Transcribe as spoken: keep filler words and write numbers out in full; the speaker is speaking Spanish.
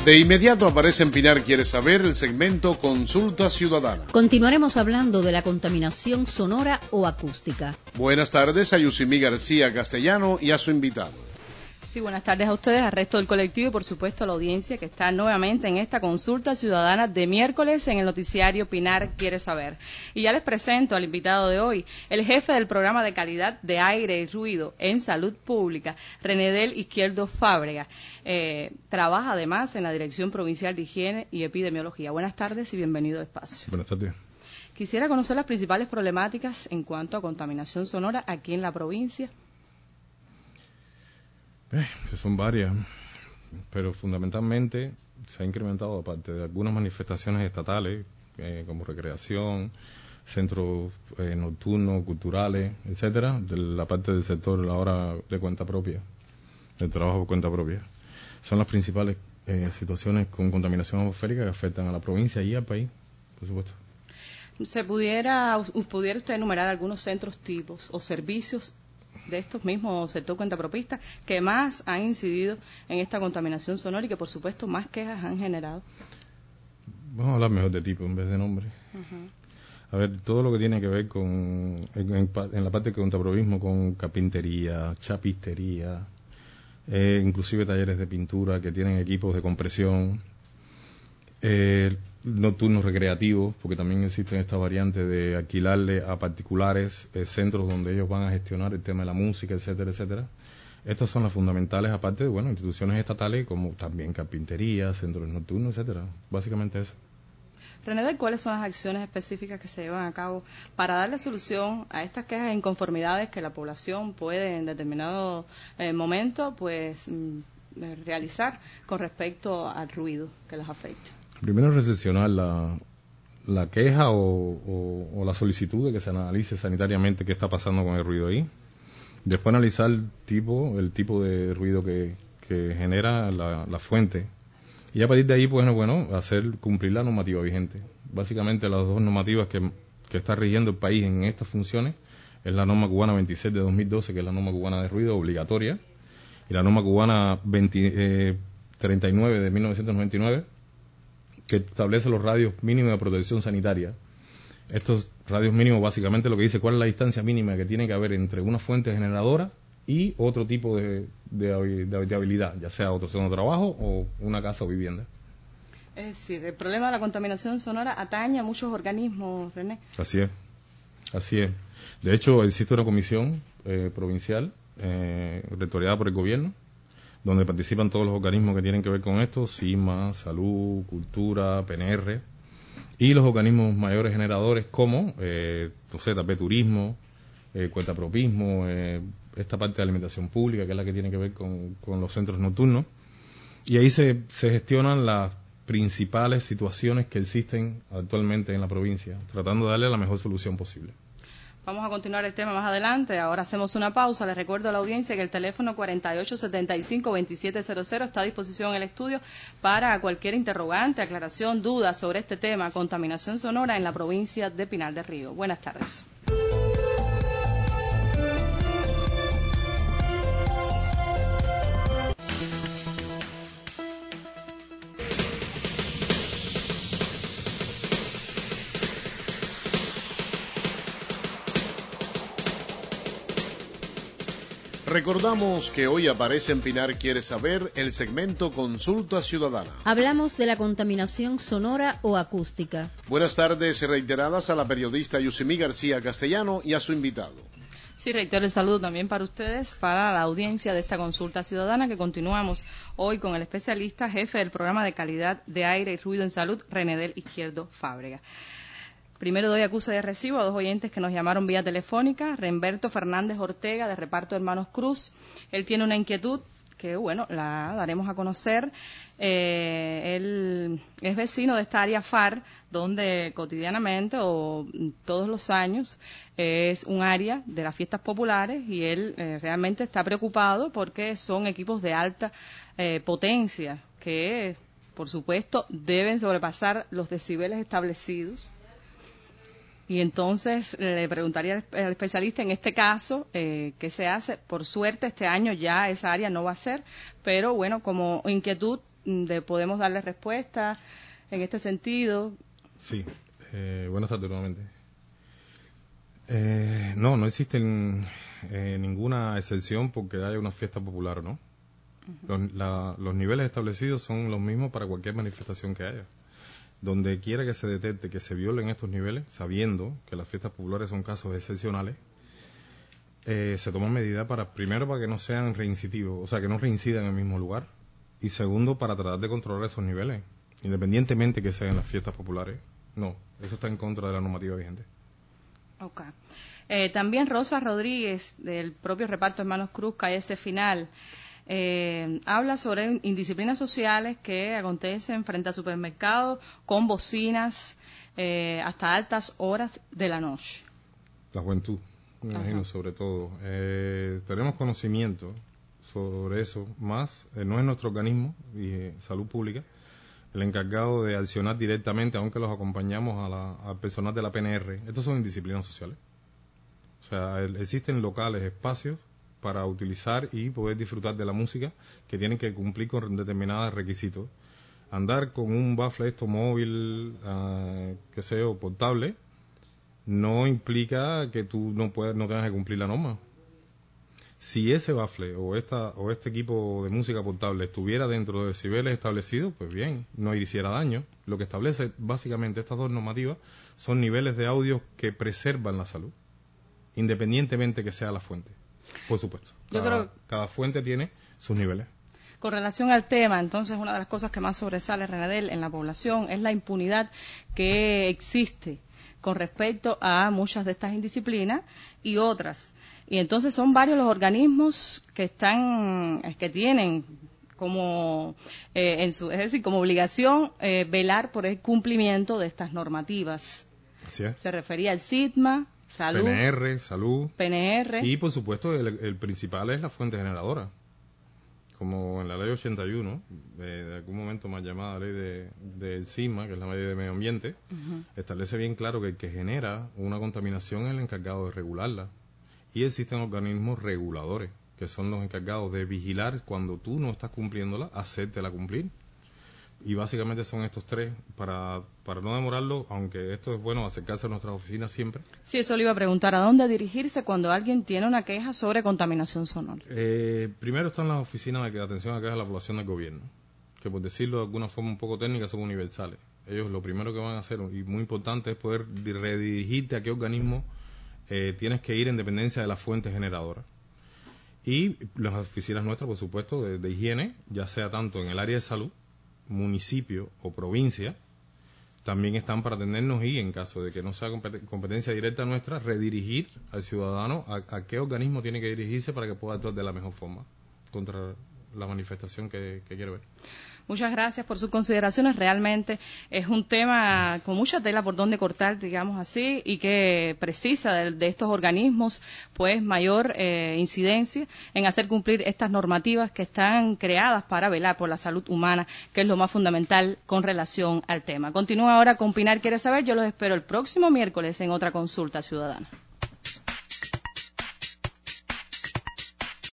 De inmediato aparece en Pinar Quiere Saber el segmento Consulta Ciudadana. Continuaremos hablando de la contaminación sonora o acústica. Buenas tardes a Yusimí García Castellano y a su invitado. Sí, buenas tardes a ustedes, al resto del colectivo y por supuesto a la audiencia que está nuevamente en esta consulta ciudadana de miércoles en el noticiario Pinar Quiere Saber. Y ya les presento al invitado de hoy, el jefe del programa de calidad de aire y ruido en salud pública, Renedel Izquierdo Fábrega. Eh, trabaja además en la Dirección Provincial de Higiene y Epidemiología. Buenas tardes y bienvenido al espacio. Buenas tardes. Quisiera conocer las principales problemáticas en cuanto a contaminación sonora aquí en la provincia. Eh, que son varias, pero fundamentalmente se ha incrementado, aparte de algunas manifestaciones estatales, eh, como recreación, centros eh, nocturnos, culturales, etcétera, de la parte del sector, la hora de cuenta propia, del trabajo por cuenta propia. Son las principales eh, situaciones con contaminación atmosférica que afectan a la provincia y al país, por supuesto. ¿Se pudiera, pudiera usted enumerar algunos centros tipos o servicios de estos mismos sector cuentapropistas que más han incidido en esta contaminación sonora y que por supuesto más quejas han generado? Vamos a hablar mejor de tipo en vez de nombre. Uh-huh. A ver, todo lo que tiene que ver con en, en, en la parte de cuentapropismo, con carpintería, chapistería, eh, inclusive talleres de pintura que tienen equipos de compresión, eh, nocturnos recreativos, porque también existen esta variante de alquilarle a particulares eh, centros donde ellos van a gestionar el tema de la música, etcétera, etcétera. Estas son las fundamentales, aparte de, bueno, instituciones estatales como también carpintería, centros nocturnos, etcétera. Básicamente eso. René, ¿cuáles son las acciones específicas que se llevan a cabo para darle solución a estas quejas e inconformidades que la población puede en determinado eh, momento pues mm, realizar con respecto al ruido que los afecta? Primero recepcionar la, la queja o, o, o la solicitud de que se analice sanitariamente qué está pasando con el ruido ahí. Después analizar el tipo, el tipo de ruido que, que genera la, la fuente. Y a partir de ahí, pues, bueno, hacer cumplir la normativa vigente. Básicamente las dos normativas que, que está rigiendo el país en estas funciones es la norma cubana veintiséis de dos mil doce, que es la norma cubana de ruido obligatoria, y la norma cubana veinte, eh, treinta y nueve de mil novecientos noventa y nueve, que establece los radios mínimos de protección sanitaria. Estos radios mínimos básicamente lo que dice cuál es la distancia mínima que tiene que haber entre una fuente generadora y otro tipo de, de, de, de habilidad, ya sea otro centro de trabajo o una casa o vivienda. Es decir, el problema de la contaminación sonora atañe a muchos organismos, René. Así es, así es. De hecho, existe una comisión eh, provincial, eh, rectoriada por el gobierno, donde participan todos los organismos que tienen que ver con esto, CIMA, Salud, Cultura, P N R, y los organismos mayores generadores como, eh, no sé, tal vez Turismo, eh, Cuentapropismo, eh, esta parte de alimentación pública, que es la que tiene que ver con, con los centros nocturnos, y ahí se, se gestionan las principales situaciones que existen actualmente en la provincia, tratando de darle la mejor solución posible. Vamos a continuar el tema más adelante. Ahora hacemos una pausa. Les recuerdo a la audiencia que el teléfono cuarenta y ocho setenta y cinco veintisiete cero cero está a disposición en el estudio para cualquier interrogante, aclaración, duda sobre este tema, contaminación sonora en la provincia de Pinar del Río. Buenas tardes. Recordamos que hoy aparece en Pinar Quiere Saber el segmento Consulta Ciudadana. Hablamos de la contaminación sonora o acústica. Buenas tardes reiteradas a la periodista Yusimí García Castellano y a su invitado. Sí, reitero el saludo también para ustedes, para la audiencia de esta consulta ciudadana, que continuamos hoy con el especialista jefe del programa de calidad de aire y ruido en salud, Renedel Izquierdo Fábrega. Primero doy acuse de recibo a dos oyentes que nos llamaron vía telefónica. Remberto Fernández Ortega, de Reparto Hermanos Cruz. Él tiene una inquietud que, bueno, la daremos a conocer. Eh, él es vecino de esta área F A R, donde cotidianamente o todos los años es un área de las fiestas populares, y él eh, realmente está preocupado porque son equipos de alta eh, potencia que, por supuesto, deben sobrepasar los decibeles establecidos. Y entonces le preguntaría al especialista en este caso eh, qué se hace. Por suerte este año ya esa área no va a ser, pero bueno, como inquietud de, podemos darle respuesta en este sentido. Sí, eh, buenas tardes nuevamente. Eh, no, no existe eh, ninguna excepción porque haya una fiesta popular, ¿no? Uh-huh. Los, la, los niveles establecidos son los mismos para cualquier manifestación que haya. Donde quiera que se detecte que se violen estos niveles, sabiendo que las fiestas populares son casos excepcionales, eh, se toman medidas para, primero, para que no sean reincitivos, o sea, que no reincidan en el mismo lugar, y segundo, para tratar de controlar esos niveles, independientemente que sean las fiestas populares. No, eso está en contra de la normativa vigente. Ok. Eh, también Rosa Rodríguez, del propio reparto Hermanos Cruz, Calle ese Final, Eh, habla sobre indisciplinas sociales que acontecen frente a supermercados con bocinas eh, hasta altas horas de la noche. La juventud, me Ajá. imagino, sobre todo. Eh, tenemos conocimiento sobre eso, más eh, no es nuestro organismo de eh, salud pública el encargado de accionar directamente, aunque los acompañamos a la, al personal de la P N R. Estos son indisciplinas sociales. O sea, el, existen locales, espacios para utilizar y poder disfrutar de la música que tienen que cumplir con determinados requisitos. Andar con un bafle esto móvil, uh, que sea portable, no implica que tú no puedas, no tengas que cumplir la norma. Si ese bafle o esta o este equipo de música portable estuviera dentro de decibeles establecidos, pues bien, no hiciera daño. Lo que establece básicamente estas dos normativas son niveles de audio que preservan la salud, independientemente que sea la fuente. Por supuesto. Cada, Yo creo... cada fuente tiene sus niveles. Con relación al tema, entonces, una de las cosas que más sobresale, Renadel, en la población es la impunidad que existe con respecto a muchas de estas indisciplinas y otras. Y entonces son varios los organismos que están, que tienen como, eh, en su, es decir, como obligación eh, velar por el cumplimiento de estas normativas. Así es. Se refería al SITMA, Salud, P N R, Salud, P N R. Y por supuesto el, el principal es la fuente generadora, como en la ley ochenta y uno, de, de algún momento más llamada ley de, del SIGMA, que es la ley de medio ambiente, uh-huh. establece bien claro que el que genera una contaminación es el encargado de regularla, y existen organismos reguladores que son los encargados de vigilar cuando tú no estás cumpliéndola, hacértela cumplir. Y básicamente son estos tres, para, para no demorarlo, aunque esto es bueno acercarse a nuestras oficinas siempre. Sí, eso le iba a preguntar, ¿a dónde dirigirse cuando alguien tiene una queja sobre contaminación sonora? Eh, primero están las oficinas de atención a quejas de la población del gobierno, que por decirlo de alguna forma un poco técnica son universales. Ellos lo primero que van a hacer, y muy importante, es poder redirigirte a qué organismo eh, tienes que ir en dependencia de la fuente generadora. Y las oficinas nuestras, por supuesto, de, de higiene, ya sea tanto en el área de salud, municipio o provincia, también están para atendernos y, en caso de que no sea competencia directa nuestra, redirigir al ciudadano a, a qué organismo tiene que dirigirse para que pueda actuar de la mejor forma contra la manifestación que, que quiere ver. Muchas gracias por sus consideraciones. Realmente es un tema con mucha tela por donde cortar, digamos así, y que precisa de, de estos organismos pues mayor eh, incidencia en hacer cumplir estas normativas que están creadas para velar por la salud humana, que es lo más fundamental con relación al tema. Continúa ahora con Pinar Quiere Saber. Yo los espero el próximo miércoles en otra consulta ciudadana.